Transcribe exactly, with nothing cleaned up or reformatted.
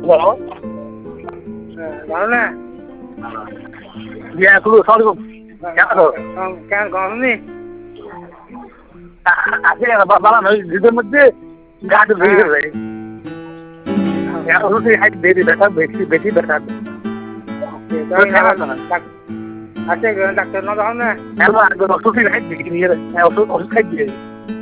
বলো ভালো না ইয়া তুই সরি কেন তো কেন গরম নেই আছে বাবা নয় দুধের মধ্যে গাছ বেরিয়ে যায় এখন তুই হাইট বেরিয়ে দেখা বেশি বেশি দেখা আছে ডাক্তার না দাও না এখন ওষুধ হাইট বেরিয়ে ওষুধ ওষুধ খাই দিয়ে